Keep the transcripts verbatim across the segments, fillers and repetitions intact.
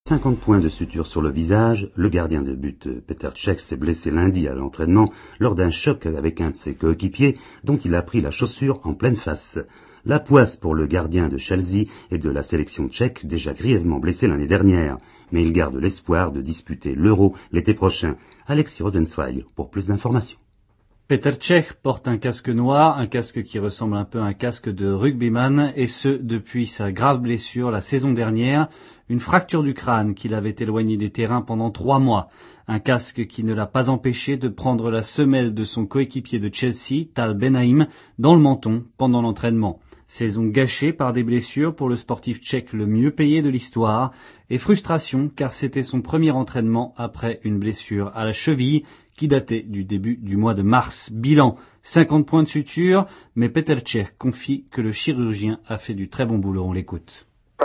cinquante points de suture sur le visage, le gardien de but Petr Cech s'est blessé lundi à l'entraînement lors d'un choc avec un de ses coéquipiers dont il a pris la chaussure en pleine face. La poisse pour le gardien de Chelsea et de la sélection tchèque déjà grièvement blessé l'année dernière, mais il garde l'espoir de disputer l'Euro l'été prochain. Alexis Rosenzweig pour plus d'informations. Petr Cech porte un casque noir, un casque qui ressemble un peu à un casque de rugbyman, et ce, depuis sa grave blessure la saison dernière, une fracture du crâne qui l'avait éloigné des terrains pendant trois mois. Un casque qui ne l'a pas empêché de prendre la semelle de son coéquipier de Chelsea, Tal Ben-Haim, dans le menton pendant l'entraînement. Saison gâchée par des blessures pour le sportif tchèque le mieux payé de l'histoire, et frustration car c'était son premier entraînement après une blessure à la cheville qui datait du début du mois de mars. Bilan, cinquante points de suture, mais Petr Cech confie que le chirurgien a fait du très bon boulot. On l'écoute.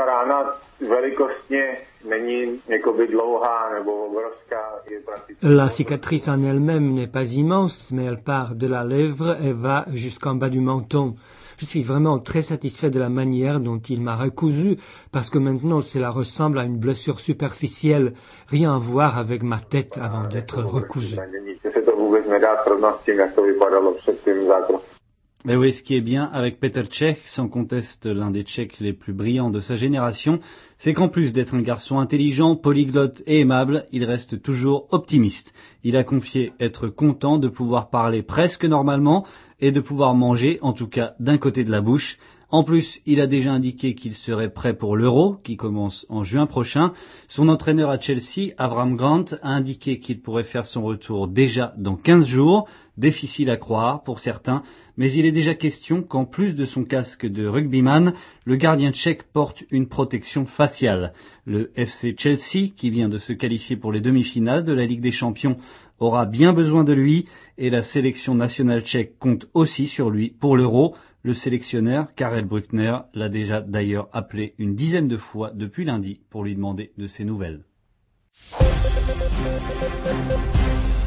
La cicatrice en elle-même n'est pas immense, mais elle part de la lèvre et va jusqu'en bas du menton. Je suis vraiment très satisfait de la manière dont il m'a recousu, parce que maintenant cela ressemble à une blessure superficielle, rien à voir avec ma tête avant d'être recousu. Mais oui, ce qui est bien avec Petr Cech, sans conteste l'un des Tchèques les plus brillants de sa génération, c'est qu'en plus d'être un garçon intelligent, polyglotte et aimable, il reste toujours optimiste. Il a confié être content de pouvoir parler presque normalement et de pouvoir manger, en tout cas d'un côté de la bouche. En plus, il a déjà indiqué qu'il serait prêt pour l'Euro, qui commence en juin prochain. Son entraîneur à Chelsea, Avram Grant, a indiqué qu'il pourrait faire son retour déjà dans quinze jours. Difficile à croire pour certains, mais il est déjà question qu'en plus de son casque de rugbyman, le gardien tchèque porte une protection faciale. Le F C Chelsea, qui vient de se qualifier pour les demi-finales de la Ligue des Champions, aura bien besoin de lui, et la sélection nationale tchèque compte aussi sur lui pour l'Euro. Le sélectionneur, Karel Brückner, l'a déjà d'ailleurs appelé une dizaine de fois depuis lundi pour lui demander de ses nouvelles.